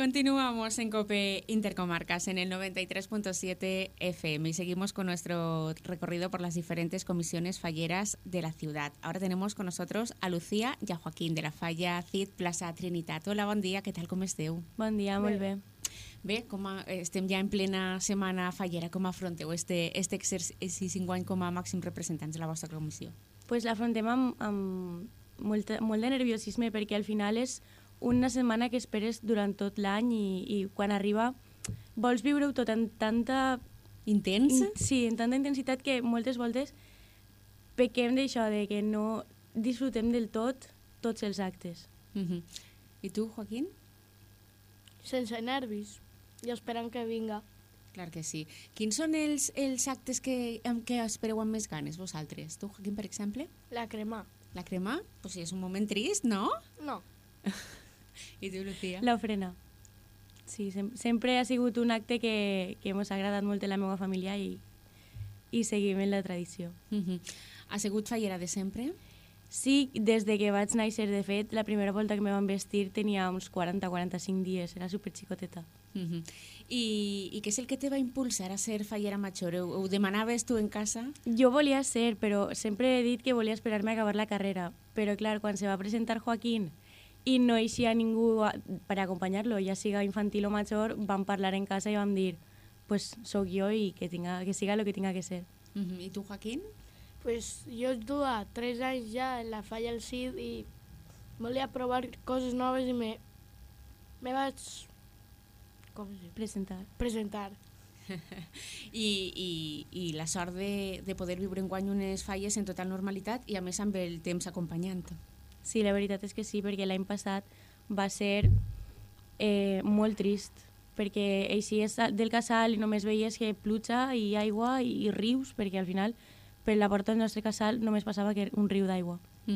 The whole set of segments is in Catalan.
Continuamos en COPE Intercomarcas en el 93.7 FM y seguimos con nuestro recorrido por las diferentes comisiones falleras de la ciudad. Ahora tenemos con nosotros a Lucía y a Joaquín de la Falla CID Plaça Trinitat. Hola, bon dia, què tal, com esteu? Bon dia, molt bé. Bé, estem ja en plena setmana fallera, com afronteu este exercici enguany com a màxim representants de la vostra comissió? Pues l'afrontem amb molt de nerviosisme perquè al final és una setmana que esperes durant tot l'any i quan arriba vols viure-ho tot en tanta... Intensa? Sí, en tanta intensitat que moltes voltes pequem d'això, de que no disfrutem del tots els actes. I tu, Joaquín? Sense nervis i esperant que vinga. Clar que sí. Quins són els actes que espereu amb més ganes vosaltres? Tu, Joaquín, per exemple? La crema. La crema? Pues sí, és un moment trist, no? No. I tu, Lucía? L'ofrena. Sí, sempre ha sigut un acte que ens ha agradat molt a la meva família i seguim en la tradició. Ha sigut fallera de sempre? Sí, des de que vaig néixer, de fet, la primera volta que me van vestir tenia uns 40-45 dies, era superxicoteta. I què és el que te va impulsar a ser fallera major? Ho demanaves tu en casa? Jo volia ser, però sempre he dit que volia esperar-me a acabar la carrera. Però, clar, quan se va presentar Joaquín i no hi havia ningú per acompanyar-lo, ja siga infantil o major, vam parlar en casa i vam dir pues sóc jo i que siga el que tinga que ser. I tu, Joaquín? Pues jo duia 3 anys ja en la Falla al CID i volia provar coses noves i me vaig presentar. I la sort de poder viure enguany unes falles en total normalitat i a més amb el temps acompanyant. Sí, la veritat és que sí, perquè l'any passat va ser molt trist, perquè eixies del casal i només veies que pluja i aigua i rius, perquè al final per la porta del nostre casal només passava que un riu d'aigua.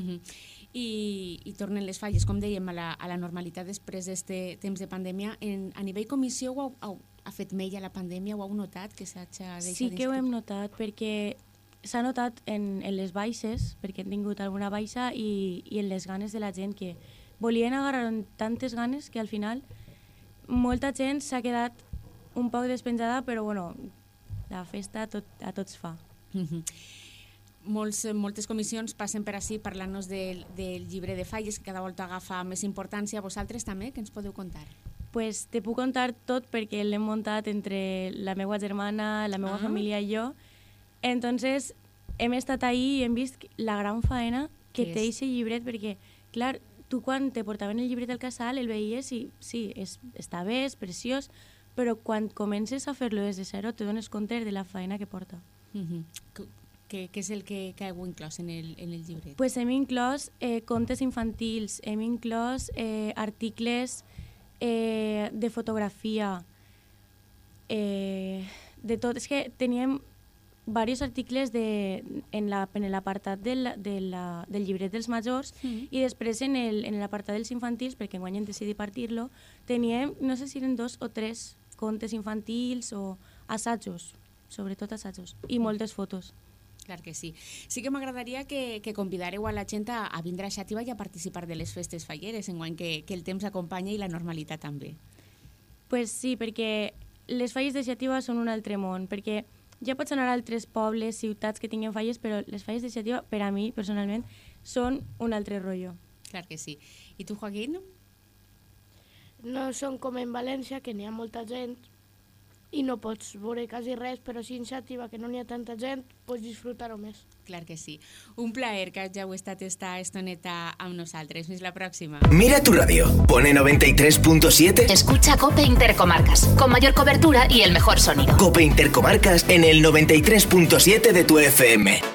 I tornen les falles, com dèiem, a la normalitat després d'aquest temps de pandèmia. A nivell comissió ha fet mella la pandèmia? Ho heu notat? Que sí que ho hem notat, perquè s'ha notat en les baixes, perquè hem tingut alguna baixa, i en les ganes de la gent, que volien agarrar tantes ganes que al final molta gent s'ha quedat un poc despenjada, però bueno, la festa a tots fa. Moltes comissions passen per ací parlant-nos del llibre de falles, que cada volta agafa més importància. Vosaltres també, què ens podeu contar? Pues te puc contar tot perquè l'hem muntat entre la meva germana, la meva família i jo. Entonces hem estat ahí i hem vist la gran faena que té aquest llibret, perquè, clar, tu quan te portaven el llibret al casal el veies i sí, està bé, és preciós, però quan comences a fer-lo des de zero te dones compte de la faena que porta. Què és el que heu inclòs en el llibret? Pues hem inclòs contes infantils, hem inclòs articles de fotografia, de tot. És que teníem diversos articles en l'apartat del llibret dels majors i després en l'apartat dels infantils, perquè enguany hem decidit partir-lo, teníem, no sé si eren 2 o 3 contes infantils o assajos, sobretot assajos, i moltes fotos. Clar que sí. Sí que m'agradaria que convidareu a la gent a vindre a Xàtiva i a participar de les festes falleres, enguany que el temps acompanya i la normalitat també. Pues sí, perquè les falles de Xàtiva són un altre món, perquè ja pots anar a altres pobles, ciutats que tinguin falles, però les falles de Xàtiva, per a mi, personalment, són un altre rotllo. Clar que sí. I tu, Joaquín? No són com en València, que n'hi ha molta gent i no pots veure quasi res, però si en Xàtiva, que no n'hi ha tanta gent, pots disfrutar-ho més. Clar que sí. Un plaer que hàgiu estat esta estoneta amb nosaltres. Fins la pròxima. Mira tu radio, pone 93.7. Escucha COPE Intercomarcas, con mayor cobertura y el mejor sonido. COPE Intercomarcas en el 93.7 de tu FM.